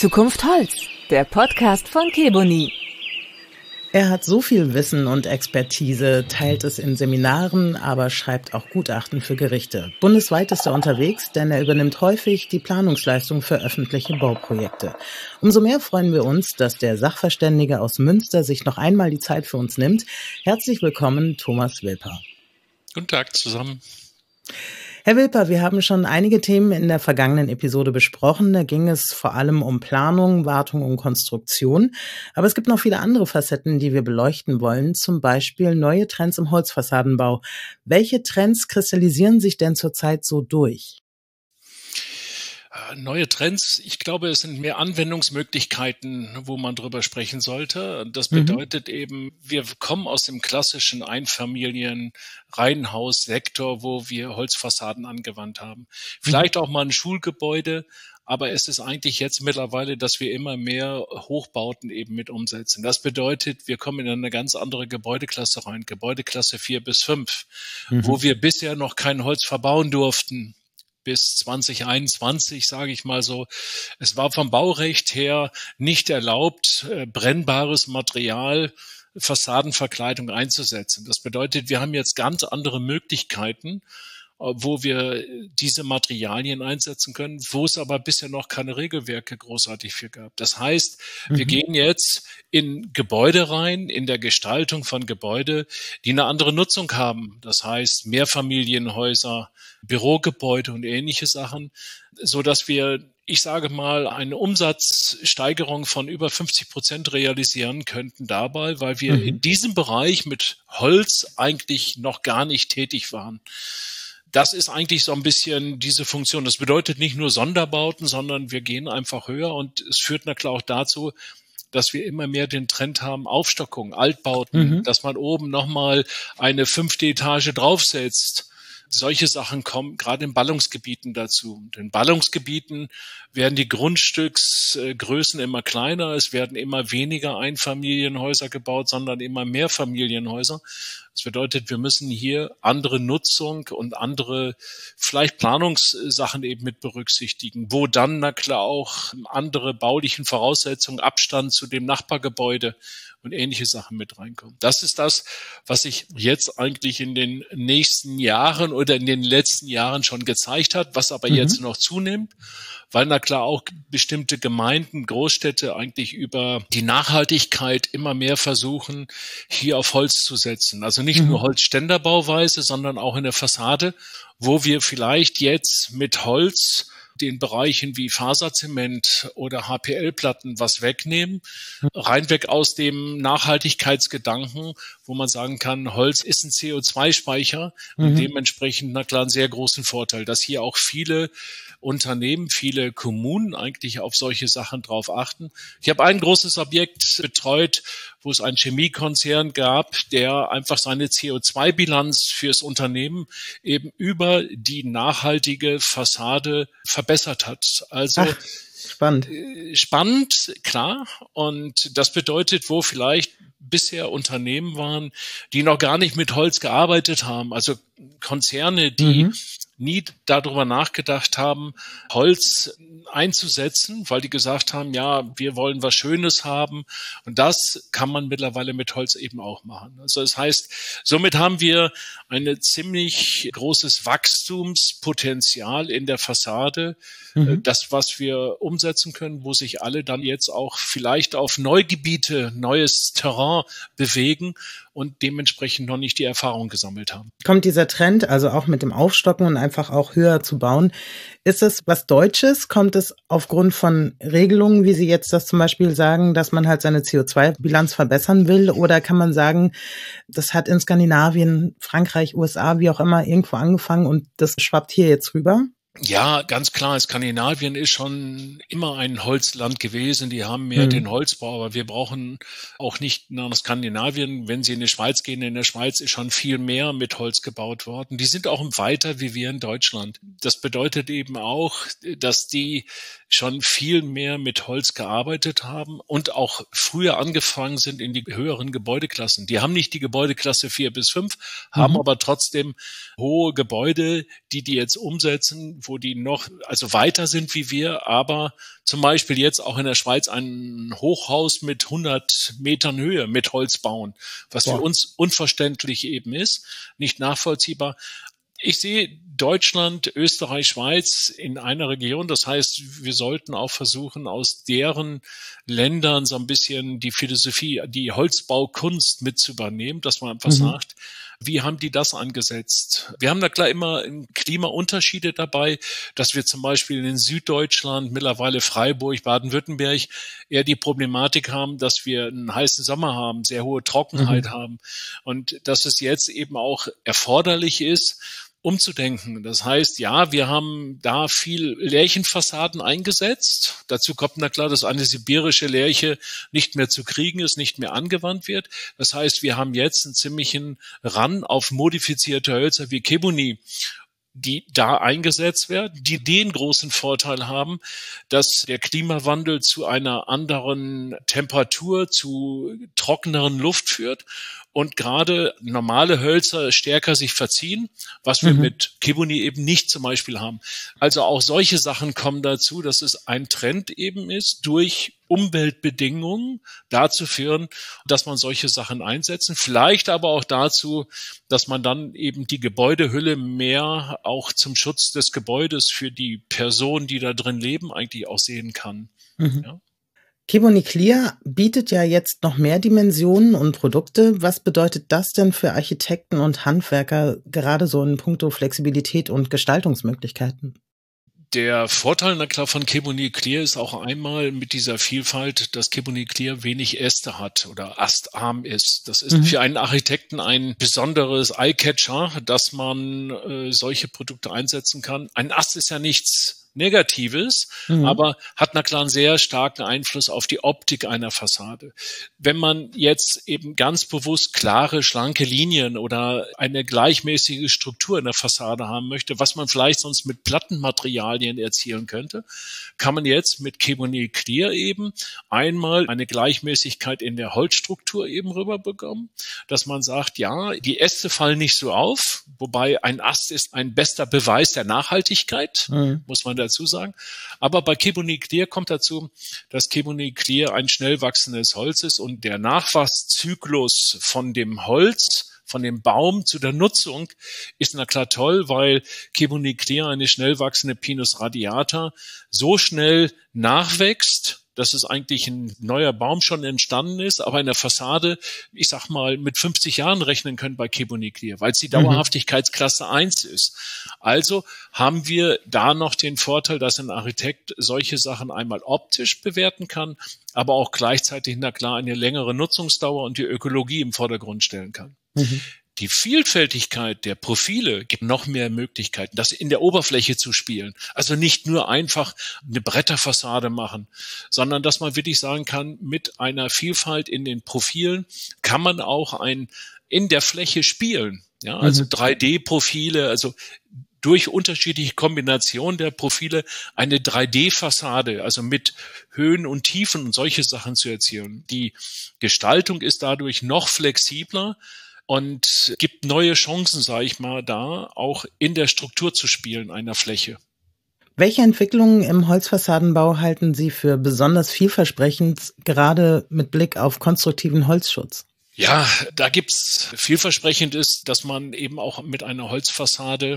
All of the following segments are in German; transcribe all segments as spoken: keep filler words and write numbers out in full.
Zukunft Holz, der Podcast von Keboni. Er hat so viel Wissen und Expertise, teilt es in Seminaren, aber schreibt auch Gutachten für Gerichte. Bundesweit ist er unterwegs, denn er übernimmt häufig die Planungsleistung für öffentliche Bauprojekte. Umso mehr freuen wir uns, dass der Sachverständige aus Münster sich noch einmal die Zeit für uns nimmt. Herzlich willkommen, Thomas Wilper. Guten Tag zusammen. Herr Wilper, wir haben schon einige Themen in der vergangenen Episode besprochen. Da ging es vor allem um Planung, Wartung und Konstruktion. Aber es gibt noch viele andere Facetten, die wir beleuchten wollen. Zum Beispiel neue Trends im Holzfassadenbau. Welche Trends kristallisieren sich denn zurzeit so durch? Neue Trends, ich glaube, es sind mehr Anwendungsmöglichkeiten, wo man drüber sprechen sollte. Das bedeutet mhm. eben, wir kommen aus dem klassischen Einfamilien-Reihenhaussektor, wo wir Holzfassaden angewandt haben. Vielleicht mhm. auch mal ein Schulgebäude, aber es ist eigentlich jetzt mittlerweile, dass wir immer mehr Hochbauten eben mit umsetzen. Das bedeutet, wir kommen in eine ganz andere Gebäudeklasse rein, Gebäudeklasse vier bis fünf, mhm. wo wir bisher noch kein Holz verbauen durften. Bis zwanzig einundzwanzig, sage ich mal so. Es war vom Baurecht her nicht erlaubt, äh, brennbares Material, Fassadenverkleidung einzusetzen. Das bedeutet, wir haben jetzt ganz andere Möglichkeiten, wo wir diese Materialien einsetzen können, wo es aber bisher noch keine Regelwerke großartig für gab. Das heißt, mhm. wir gehen jetzt in Gebäude rein, in der Gestaltung von Gebäude, die eine andere Nutzung haben. Das heißt, Mehrfamilienhäuser, Bürogebäude und ähnliche Sachen, so dass wir, ich sage mal, eine Umsatzsteigerung von über fünfzig Prozent realisieren könnten dabei, weil wir mhm. in diesem Bereich mit Holz eigentlich noch gar nicht tätig waren. Das ist eigentlich so ein bisschen diese Funktion. Das bedeutet nicht nur Sonderbauten, sondern wir gehen einfach höher und es führt na klar auch dazu, dass wir immer mehr den Trend haben, Aufstockung, Altbauten, mhm. dass man oben nochmal eine fünfte Etage draufsetzt. Solche Sachen kommen gerade in Ballungsgebieten dazu. In Ballungsgebieten werden die Grundstücksgrößen immer kleiner, es werden immer weniger Einfamilienhäuser gebaut, sondern immer mehr Familienhäuser. Das bedeutet, wir müssen hier andere Nutzung und andere vielleicht Planungssachen eben mit berücksichtigen, wo dann na klar auch andere baulichen Voraussetzungen, Abstand zu dem Nachbargebäude und ähnliche Sachen mit reinkommen. Das ist das, was sich jetzt eigentlich in den nächsten Jahren oder in den letzten Jahren schon gezeigt hat, was aber mhm. jetzt noch zunimmt, weil na klar auch bestimmte Gemeinden, Großstädte eigentlich über die Nachhaltigkeit immer mehr versuchen, hier auf Holz zu setzen. Also nicht mhm. nur Holzständerbauweise, sondern auch in der Fassade, wo wir vielleicht jetzt mit Holz den Bereichen wie Faserzement oder H P L-Platten was wegnehmen, reinweg aus dem Nachhaltigkeitsgedanken, wo man sagen kann, Holz ist ein C O zwei Speicher mhm. und dementsprechend na klar einen sehr großen Vorteil, dass hier auch viele Unternehmen, viele Kommunen eigentlich auf solche Sachen drauf achten. Ich habe ein großes Objekt betreut, wo es einen Chemiekonzern gab, der einfach seine C O zwei Bilanz fürs Unternehmen eben über die nachhaltige Fassade verbessert hat. Also Ach, spannend. Spannend, klar. Und das bedeutet, wo vielleicht bisher Unternehmen waren, die noch gar nicht mit Holz gearbeitet haben, also Konzerne, die mhm. nie darüber nachgedacht haben, Holz einzusetzen, weil die gesagt haben, ja, wir wollen was Schönes haben. Und das kann man mittlerweile mit Holz eben auch machen. Also das heißt, somit haben wir ein ziemlich großes Wachstumspotenzial in der Fassade. Mhm. Das, was wir umsetzen können, wo sich alle dann jetzt auch vielleicht auf Neugebiete, neues Terrain bewegen und dementsprechend noch nicht die Erfahrung gesammelt haben. Kommt dieser Trend, also auch mit dem Aufstocken und einfach auch höher zu bauen, ist es was Deutsches? Kommt es aufgrund von Regelungen, wie Sie jetzt das zum Beispiel sagen, dass man halt seine C O zwei Bilanz verbessern will? Oder kann man sagen, das hat in Skandinavien, Frankreich, U S A, wie auch immer, irgendwo angefangen und das schwappt hier jetzt rüber? Ja, ganz klar, Skandinavien ist schon immer ein Holzland gewesen. Die haben mehr mhm. den Holzbau, aber wir brauchen auch nicht nach Skandinavien. Wenn Sie in die Schweiz gehen, in der Schweiz ist schon viel mehr mit Holz gebaut worden. Die sind auch weiter wie wir in Deutschland. Das bedeutet eben auch, dass die schon viel mehr mit Holz gearbeitet haben und auch früher angefangen sind in die höheren Gebäudeklassen. Die haben nicht die Gebäudeklasse vier bis fünf, haben mhm. aber trotzdem hohe Gebäude, die die jetzt umsetzen, wo die noch, also weiter sind wie wir, aber zum Beispiel jetzt auch in der Schweiz ein Hochhaus mit hundert Metern Höhe mit Holz bauen, was Boah. für uns unverständlich eben ist, nicht nachvollziehbar. Ich sehe Deutschland, Österreich, Schweiz in einer Region. Das heißt, wir sollten auch versuchen, aus deren Ländern so ein bisschen die Philosophie, die Holzbaukunst mit zu übernehmen, dass man einfach mhm. sagt, wie haben die das angesetzt? Wir haben da klar immer Klimaunterschiede dabei, dass wir zum Beispiel in Süddeutschland, mittlerweile Freiburg, Baden-Württemberg, eher die Problematik haben, dass wir einen heißen Sommer haben, sehr hohe Trockenheit mhm. haben und dass es jetzt eben auch erforderlich ist, umzudenken. Das heißt, ja, wir haben da viel Lärchenfassaden eingesetzt. Dazu kommt na klar, dass eine sibirische Lärche nicht mehr zu kriegen ist, nicht mehr angewandt wird. Das heißt, wir haben jetzt einen ziemlichen Run auf modifizierte Hölzer wie Kebuni, die da eingesetzt werden, die den großen Vorteil haben, dass der Klimawandel zu einer anderen Temperatur, zu trockeneren Luft führt und gerade normale Hölzer stärker sich verziehen, was wir mhm. mit Kebuni eben nicht zum Beispiel haben. Also auch solche Sachen kommen dazu, dass es ein Trend eben ist, durch Umweltbedingungen dazu führen, dass man solche Sachen einsetzen. Vielleicht aber auch dazu, dass man dann eben die Gebäudehülle mehr auch zum Schutz des Gebäudes für die Personen, die da drin leben, eigentlich auch sehen kann. Mhm. Ja. Kebuni Clear bietet ja jetzt noch mehr Dimensionen und Produkte. Was bedeutet das denn für Architekten und Handwerker, gerade so in puncto Flexibilität und Gestaltungsmöglichkeiten? Der Vorteil, na klar, von Kebuni Clear ist auch einmal mit dieser Vielfalt, dass Kebuni Clear wenig Äste hat oder astarm ist. Das ist mhm. für einen Architekten ein besonderes Eyecatcher, dass man äh, solche Produkte einsetzen kann. Ein Ast ist ja nichts Negatives, mhm. aber hat na klar einen sehr starken Einfluss auf die Optik einer Fassade. Wenn man jetzt eben ganz bewusst klare, schlanke Linien oder eine gleichmäßige Struktur in der Fassade haben möchte, was man vielleicht sonst mit Plattenmaterialien erzielen könnte, kann man jetzt mit Kebuni Clear eben einmal eine Gleichmäßigkeit in der Holzstruktur eben rüberbekommen, dass man sagt, ja, die Äste fallen nicht so auf, wobei ein Ast ist ein bester Beweis der Nachhaltigkeit, mhm. muss man dazu sagen. Aber bei Kebuni Clear kommt dazu, dass Kebuni Clear ein schnell wachsendes Holz ist und der Nachwachszyklus von dem Holz, von dem Baum zu der Nutzung ist na klar toll, weil Kebuni Clear, eine schnell wachsende Pinus radiata, so schnell nachwächst, dass es eigentlich ein neuer Baum schon entstanden ist, aber in der Fassade, ich sag mal, mit fünfzig Jahren rechnen können bei Kebuni Clear, weil es die Dauerhaftigkeitsklasse eins ist. Also haben wir da noch den Vorteil, dass ein Architekt solche Sachen einmal optisch bewerten kann, aber auch gleichzeitig, na klar, eine längere Nutzungsdauer und die Ökologie im Vordergrund stellen kann. Mhm. Die Vielfältigkeit der Profile gibt noch mehr Möglichkeiten, das in der Oberfläche zu spielen. Also nicht nur einfach eine Bretterfassade machen, sondern dass man wirklich sagen kann, mit einer Vielfalt in den Profilen kann man auch ein in der Fläche spielen. Ja, also mhm. drei D-Profile, also durch unterschiedliche Kombinationen der Profile eine drei D-Fassade, also mit Höhen und Tiefen und solche Sachen zu erzielen. Die Gestaltung ist dadurch noch flexibler und gibt neue Chancen, sage ich mal, da auch in der Struktur zu spielen einer Fläche. Welche Entwicklungen im Holzfassadenbau halten Sie für besonders vielversprechend, gerade mit Blick auf konstruktiven Holzschutz? Ja, da gibt's vielversprechend ist, dass man eben auch mit einer Holzfassade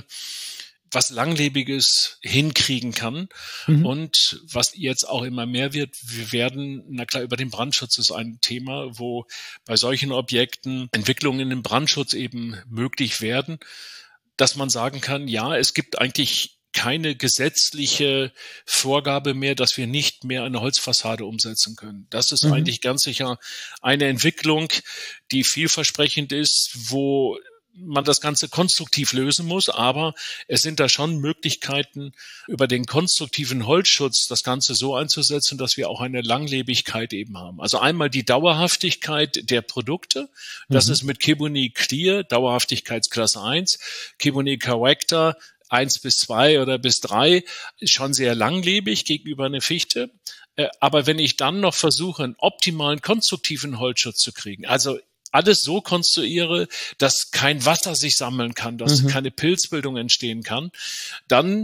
was Langlebiges hinkriegen kann. Mhm. Und was jetzt auch immer mehr wird, wir werden, na klar, über den Brandschutz ist ein Thema, wo bei solchen Objekten Entwicklungen im Brandschutz eben möglich werden, dass man sagen kann, ja, es gibt eigentlich keine gesetzliche Vorgabe mehr, dass wir nicht mehr eine Holzfassade umsetzen können. Das ist mhm. eigentlich ganz sicher eine Entwicklung, die vielversprechend ist, wo man das Ganze konstruktiv lösen muss, aber es sind da schon Möglichkeiten, über den konstruktiven Holzschutz das Ganze so einzusetzen, dass wir auch eine Langlebigkeit eben haben. Also einmal die Dauerhaftigkeit der Produkte, das mhm. ist mit Kebuni Clear, Dauerhaftigkeitsklasse eins, Kebuni Character eins bis zwei oder bis drei, ist schon sehr langlebig gegenüber einer Fichte. Aber wenn ich dann noch versuche, einen optimalen konstruktiven Holzschutz zu kriegen, also alles so konstruiere, dass kein Wasser sich sammeln kann, dass mhm. keine Pilzbildung entstehen kann, dann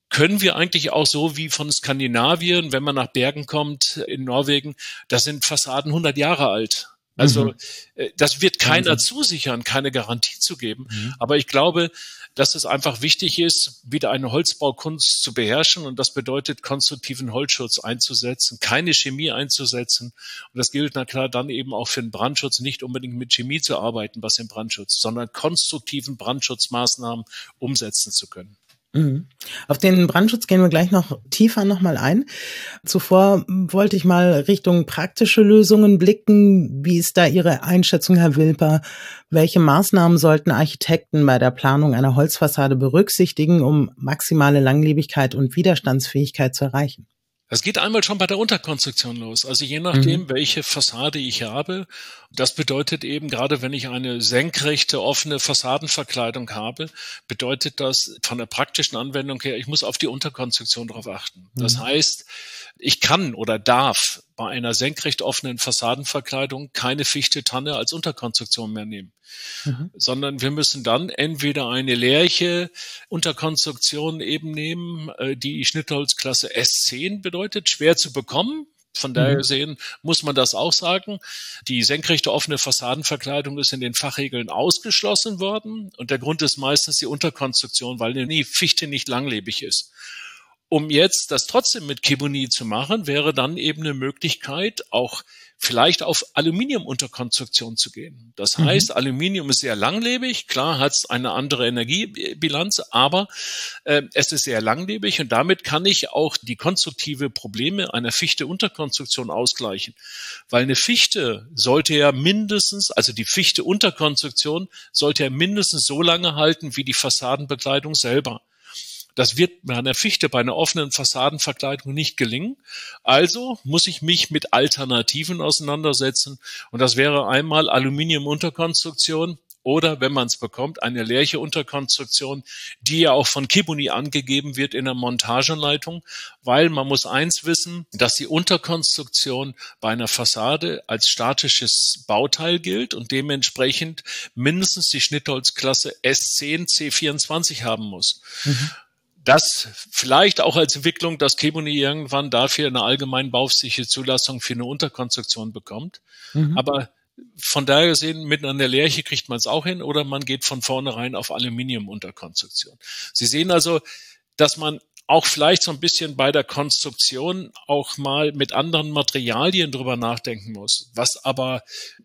können wir eigentlich auch so wie von Skandinavien, wenn man nach Bergen kommt in Norwegen, da sind Fassaden hundert Jahre alt. Also mhm. das wird keiner Wahnsinn. zusichern, keine Garantie zu geben. Mhm. Aber ich glaube, dass es einfach wichtig ist, wieder eine Holzbaukunst zu beherrschen. Und das bedeutet, konstruktiven Holzschutz einzusetzen, keine Chemie einzusetzen. Und das gilt na klar dann eben auch für den Brandschutz, nicht unbedingt mit Chemie zu arbeiten, was im Brandschutz, sondern konstruktiven Brandschutzmaßnahmen umsetzen zu können. Mhm. Auf den Brandschutz gehen wir gleich noch tiefer nochmal ein. Zuvor wollte ich mal Richtung praktische Lösungen blicken. Wie ist da Ihre Einschätzung, Herr Wilper? Welche Maßnahmen sollten Architekten bei der Planung einer Holzfassade berücksichtigen, um maximale Langlebigkeit und Widerstandsfähigkeit zu erreichen? Das geht einmal schon bei der Unterkonstruktion los. Also je nachdem, mhm. welche Fassade ich habe. Das bedeutet eben, gerade wenn ich eine senkrechte, offene Fassadenverkleidung habe, bedeutet das von der praktischen Anwendung her, ich muss auf die Unterkonstruktion drauf achten. Mhm. Das heißt, ich kann oder darf bei einer senkrecht offenen Fassadenverkleidung keine Fichte-Tanne als Unterkonstruktion mehr nehmen. Mhm. Sondern wir müssen dann entweder eine Lärche Unterkonstruktion eben nehmen, die Schnittholzklasse S zehn bedeutet, schwer zu bekommen. Von daher mhm. sehen muss man das auch sagen. Die senkrechte offene Fassadenverkleidung ist in den Fachregeln ausgeschlossen worden. Und der Grund ist meistens die Unterkonstruktion, weil die Fichte nicht langlebig ist. Um jetzt das trotzdem mit Keboni zu machen, wäre dann eben eine Möglichkeit, auch vielleicht auf Aluminiumunterkonstruktion zu gehen. Das mhm. heißt, Aluminium ist sehr langlebig, klar hat es eine andere Energiebilanz, aber äh, es ist sehr langlebig und damit kann ich auch die konstruktive Probleme einer Fichte-Unterkonstruktion ausgleichen. Weil eine Fichte sollte ja mindestens, also die Fichte-Unterkonstruktion sollte ja mindestens so lange halten wie die Fassadenbekleidung selber. Das wird bei einer Fichte, bei einer offenen Fassadenverkleidung nicht gelingen. Also muss ich mich mit Alternativen auseinandersetzen. Und das wäre einmal Aluminium-Unterkonstruktion oder, wenn man es bekommt, eine Lärche-Unterkonstruktion, die ja auch von Keboni angegeben wird in der Montageleitung. Weil man muss eins wissen, dass die Unterkonstruktion bei einer Fassade als statisches Bauteil gilt und dementsprechend mindestens die Schnittholzklasse S zehn C vierundzwanzig haben muss. Mhm. Das vielleicht auch als Entwicklung, dass Keboni irgendwann dafür eine allgemein baurechtliche Zulassung für eine Unterkonstruktion bekommt. Mhm. Aber von daher gesehen, mit einer Lärche kriegt man es auch hin oder man geht von vornherein auf Aluminium-Unterkonstruktion. Sie sehen also, dass man auch vielleicht so ein bisschen bei der Konstruktion auch mal mit anderen Materialien drüber nachdenken muss. Was aber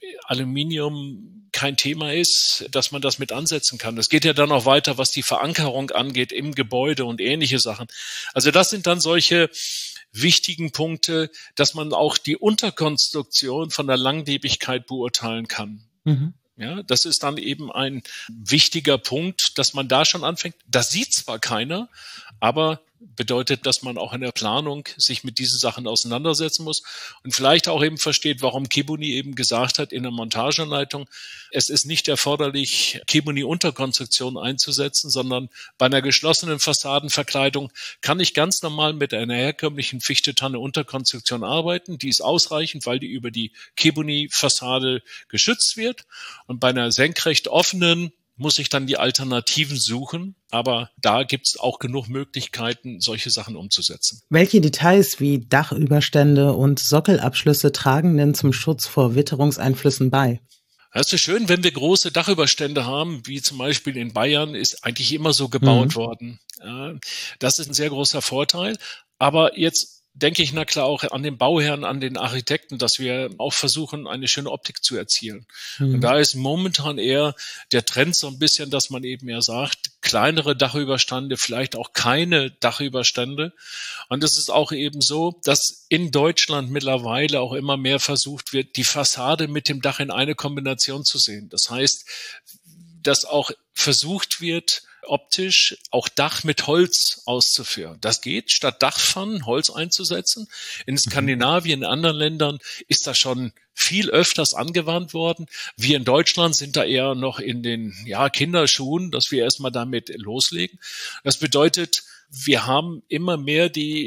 Aluminium kein Thema ist, dass man das mit ansetzen kann. Das geht ja dann auch weiter, was die Verankerung angeht im Gebäude und ähnliche Sachen. Also das sind dann solche wichtigen Punkte, dass man auch die Unterkonstruktion von der Langlebigkeit beurteilen kann. Mhm. Ja, das ist dann eben ein wichtiger Punkt, dass man da schon anfängt. Das sieht zwar keiner, aber bedeutet, dass man auch in der Planung sich mit diesen Sachen auseinandersetzen muss und vielleicht auch eben versteht, warum Keboni eben gesagt hat in der Montageanleitung, es ist nicht erforderlich, Keboni-Unterkonstruktion einzusetzen, sondern bei einer geschlossenen Fassadenverkleidung kann ich ganz normal mit einer herkömmlichen Fichte-Tanne-Unterkonstruktion arbeiten. Die ist ausreichend, weil die über die Keboni-Fassade geschützt wird. Und bei einer senkrecht offenen muss ich dann die Alternativen suchen. Aber da gibt es auch genug Möglichkeiten, solche Sachen umzusetzen. Welche Details wie Dachüberstände und Sockelabschlüsse tragen denn zum Schutz vor Witterungseinflüssen bei? Es ist schön, wenn wir große Dachüberstände haben, wie zum Beispiel in Bayern, ist eigentlich immer so gebaut mhm. worden. Das ist ein sehr großer Vorteil. Aber jetzt denke ich, na klar, auch an den Bauherren, an den Architekten, dass wir auch versuchen, eine schöne Optik zu erzielen. Mhm. Und da ist momentan eher der Trend so ein bisschen, dass man eben eher sagt, kleinere Dachüberstände, vielleicht auch keine Dachüberstände. Und es ist auch eben so, dass in Deutschland mittlerweile auch immer mehr versucht wird, die Fassade mit dem Dach in eine Kombination zu sehen. Das heißt, dass auch versucht wird, optisch auch Dach mit Holz auszuführen. Das geht, statt Dachpfannen Holz einzusetzen. In Skandinavien, in anderen Ländern ist das schon viel öfters angewandt worden. Wir in Deutschland sind da eher noch in den ja, Kinderschuhen, dass wir erstmal damit loslegen. Das bedeutet, wir haben immer mehr die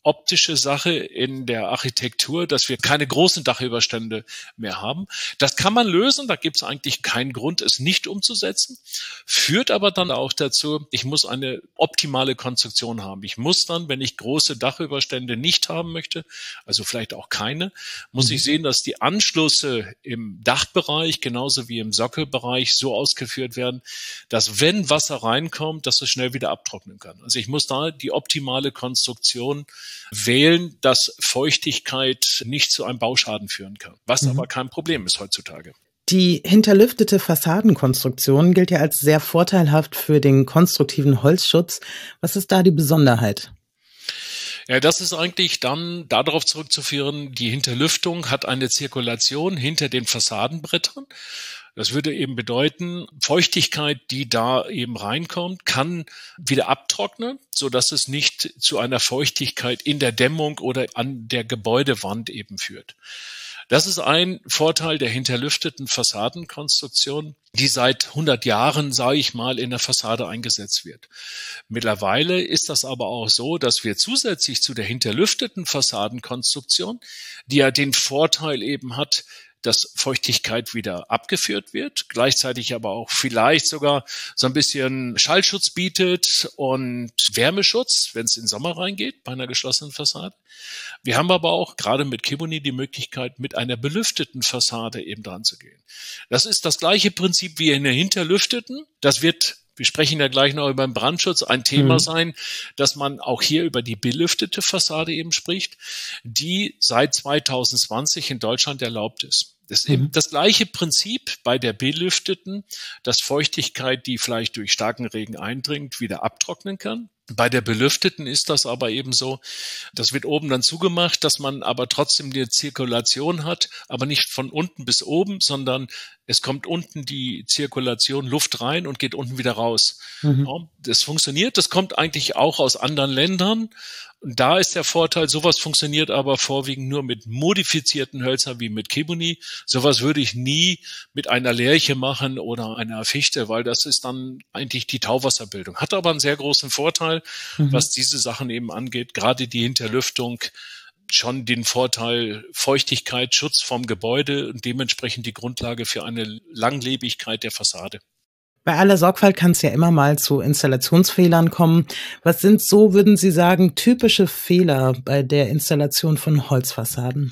optische Sache in der Architektur, dass wir keine großen Dachüberstände mehr haben. Das kann man lösen, da gibt es eigentlich keinen Grund, es nicht umzusetzen, führt aber dann auch dazu, ich muss eine optimale Konstruktion haben. Ich muss dann, wenn ich große Dachüberstände nicht haben möchte, also vielleicht auch keine, muss mhm. ich sehen, dass die Anschlüsse im Dachbereich genauso wie im Sockelbereich so ausgeführt werden, dass wenn Wasser reinkommt, dass es schnell wieder abtrocknen kann. Also ich muss da die optimale Konstruktion wählen, dass Feuchtigkeit nicht zu einem Bauschaden führen kann, was mhm. aber kein Problem ist heutzutage. Die hinterlüftete Fassadenkonstruktion gilt ja als sehr vorteilhaft für den konstruktiven Holzschutz. Was ist da die Besonderheit? Ja, das ist eigentlich dann darauf zurückzuführen, die Hinterlüftung hat eine Zirkulation hinter den Fassadenbrettern. Das würde eben bedeuten, Feuchtigkeit, die da eben reinkommt, kann wieder abtrocknen, so dass es nicht zu einer Feuchtigkeit in der Dämmung oder an der Gebäudewand eben führt. Das ist ein Vorteil der hinterlüfteten Fassadenkonstruktion, die seit hundert Jahren, sage ich mal, in der Fassade eingesetzt wird. Mittlerweile ist das aber auch so, dass wir zusätzlich zu der hinterlüfteten Fassadenkonstruktion, die ja den Vorteil eben hat, dass Feuchtigkeit wieder abgeführt wird, gleichzeitig aber auch vielleicht sogar so ein bisschen Schallschutz bietet und Wärmeschutz, wenn es in den Sommer reingeht, bei einer geschlossenen Fassade. Wir haben aber auch gerade mit Kibuni die Möglichkeit, mit einer belüfteten Fassade eben dran zu gehen. Das ist das gleiche Prinzip wie in der hinterlüfteten. Das wird, wir sprechen ja gleich noch über den Brandschutz, ein Thema mhm. sein, dass man auch hier über die belüftete Fassade eben spricht, die seit zwanzig zwanzig in Deutschland erlaubt ist. Das ist eben das gleiche Prinzip bei der belüfteten, dass Feuchtigkeit, die vielleicht durch starken Regen eindringt, wieder abtrocknen kann. Bei der belüfteten ist das aber eben so, das wird oben dann zugemacht, dass man aber trotzdem die Zirkulation hat, aber nicht von unten bis oben, sondern es kommt unten die Zirkulation, Luft rein und geht unten wieder raus. Mhm. Ja, das funktioniert, das kommt eigentlich auch aus anderen Ländern. Und da ist der Vorteil, sowas funktioniert aber vorwiegend nur mit modifizierten Hölzern wie mit Kibuni. Sowas würde ich nie mit einer Lärche machen oder einer Fichte, weil das ist dann eigentlich die Tauwasserbildung. Hat aber einen sehr großen Vorteil, mhm. was diese Sachen eben angeht. Gerade die Hinterlüftung schon den Vorteil Feuchtigkeit, Schutz vom Gebäude und dementsprechend die Grundlage für eine Langlebigkeit der Fassade. Bei aller Sorgfalt kann es ja immer mal zu Installationsfehlern kommen. Was sind so, würden Sie sagen, typische Fehler bei der Installation von Holzfassaden?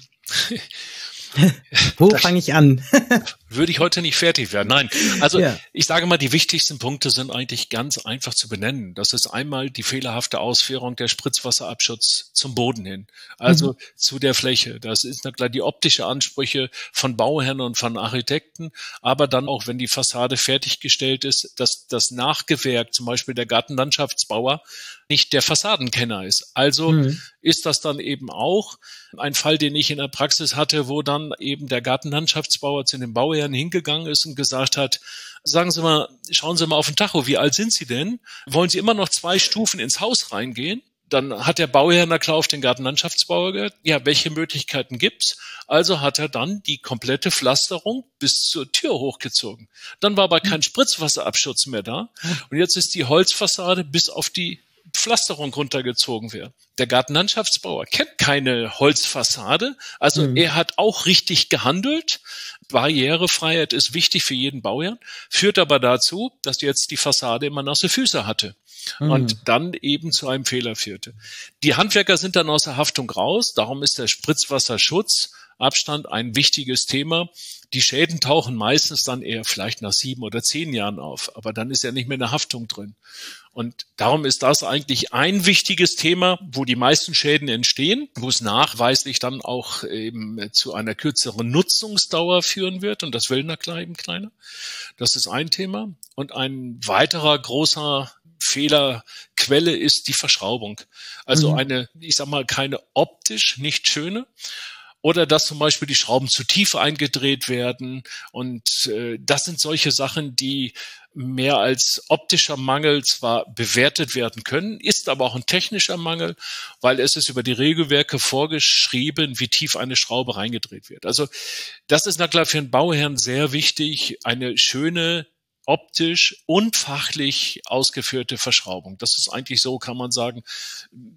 Wo fange ich an? Würde ich heute nicht fertig werden. Nein, also ja. ich sage mal, die wichtigsten Punkte sind eigentlich ganz einfach zu benennen. Das ist einmal die fehlerhafte Ausführung der Spritzwasserabschutz zum Boden hin, also mhm. zu der Fläche. Das ist na klar die optische Ansprüche von Bauherren und von Architekten, aber dann auch, wenn die Fassade fertiggestellt ist, dass das Nachgewerk, zum Beispiel der Gartenlandschaftsbauer, nicht der Fassadenkenner ist. Also mhm. ist das dann eben auch ein Fall, den ich in der Praxis hatte, wo dann eben der Gartenlandschaftsbauer zu den Bauherren hingegangen ist und gesagt hat, sagen Sie mal, schauen Sie mal auf den Tacho, wie alt sind Sie denn? Wollen Sie immer noch zwei Stufen ins Haus reingehen? Dann hat der Bauherr na klar auf den Gartenlandschaftsbauer gehört, ja, welche Möglichkeiten gibt's? Also hat er dann die komplette Pflasterung bis zur Tür hochgezogen. Dann war aber kein Spritzwasserabschutz mehr da. Und jetzt ist die Holzfassade bis auf die Pflasterung runtergezogen wird. Der Gartenlandschaftsbauer kennt keine Holzfassade, also mhm. er hat auch richtig gehandelt. Barrierefreiheit ist wichtig für jeden Bauherrn, führt aber dazu, dass jetzt die Fassade immer nasse Füße hatte mhm. und dann eben zu einem Fehler führte. Die Handwerker sind dann aus der Haftung raus, darum ist der Spritzwasserschutz Abstand ein wichtiges Thema. Die Schäden tauchen meistens dann eher vielleicht nach sieben oder zehn Jahren auf, aber dann ist ja nicht mehr eine Haftung drin. Und darum ist das eigentlich ein wichtiges Thema, wo die meisten Schäden entstehen, wo es nachweislich dann auch eben zu einer kürzeren Nutzungsdauer führen wird. Und das will na klar eben kleiner. Das ist ein Thema. Und ein weiterer großer Fehlerquelle ist die Verschraubung. Also mhm. eine, ich sag mal, keine optisch nicht schöne. Oder dass zum Beispiel die Schrauben zu tief eingedreht werden. Und äh, das sind solche Sachen, die mehr als optischer Mangel zwar bewertet werden können, ist aber auch ein technischer Mangel, weil es ist über die Regelwerke vorgeschrieben, wie tief eine Schraube reingedreht wird. Also das ist na klar für einen Bauherrn sehr wichtig, eine schöne, optisch und fachlich ausgeführte Verschraubung. Das ist eigentlich so, kann man sagen,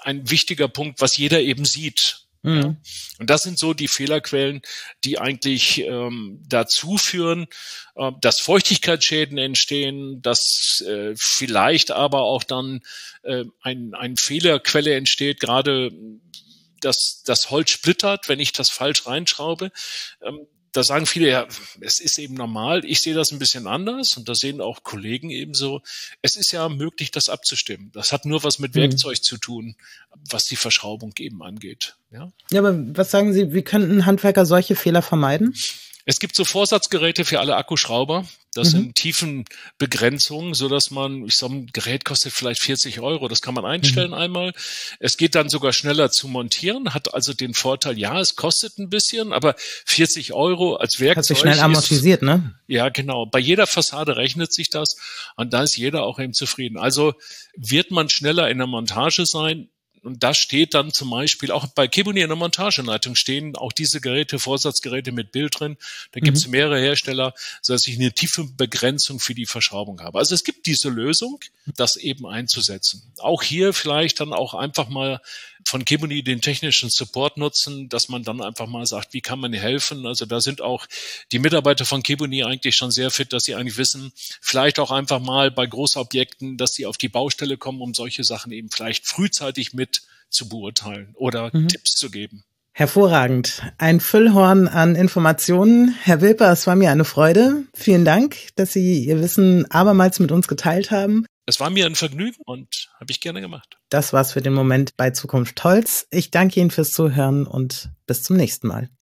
ein wichtiger Punkt, was jeder eben sieht. Mhm. Ja. Und das sind so die Fehlerquellen, die eigentlich ähm, dazu führen, äh, dass Feuchtigkeitsschäden entstehen, dass äh, vielleicht aber auch dann äh, ein, ein Fehlerquelle entsteht, gerade dass das Holz splittert, wenn ich das falsch reinschraube. Ähm, Da sagen viele, ja, es ist eben normal. Ich sehe das ein bisschen anders und da sehen auch Kollegen ebenso. Es ist ja möglich, das abzustimmen. Das hat nur was mit Werkzeug mhm. zu tun, was die Verschraubung eben angeht. Ja? Ja, aber was sagen Sie, wie könnten Handwerker solche Fehler vermeiden? Es gibt so Vorsatzgeräte für alle Akkuschrauber. Das mhm. sind Tiefenbegrenzungen, so dass man, ich sag, ein Gerät kostet vielleicht vierzig Euro. Das kann man einstellen mhm. einmal. Es geht dann sogar schneller zu montieren, hat also den Vorteil, ja, es kostet ein bisschen, aber vierzig Euro als Werkzeug. Hat sich schnell amortisiert, ist, ne? Ja, genau. Bei jeder Fassade rechnet sich das und da ist jeder auch eben zufrieden. Also wird man schneller in der Montage sein. Und da steht dann zum Beispiel, auch bei Kebuni in der Montageleitung stehen auch diese Geräte, Vorsatzgeräte mit Bild drin. Da gibt es mhm. mehrere Hersteller, sodass ich eine tiefe Begrenzung für die Verschraubung habe. Also es gibt diese Lösung, das eben einzusetzen. Auch hier vielleicht dann auch einfach mal von Kebuni den technischen Support nutzen, dass man dann einfach mal sagt, wie kann man helfen? Also da sind auch die Mitarbeiter von Kebuni eigentlich schon sehr fit, dass sie eigentlich wissen, vielleicht auch einfach mal bei Großobjekten, dass sie auf die Baustelle kommen, um solche Sachen eben vielleicht frühzeitig mit zu beurteilen oder mhm. Tipps zu geben. Hervorragend. Ein Füllhorn an Informationen. Herr Wilper, es war mir eine Freude. Vielen Dank, dass Sie Ihr Wissen abermals mit uns geteilt haben. Es war mir ein Vergnügen und habe ich gerne gemacht. Das war's für den Moment bei Zukunft Holz. Ich danke Ihnen fürs Zuhören und bis zum nächsten Mal.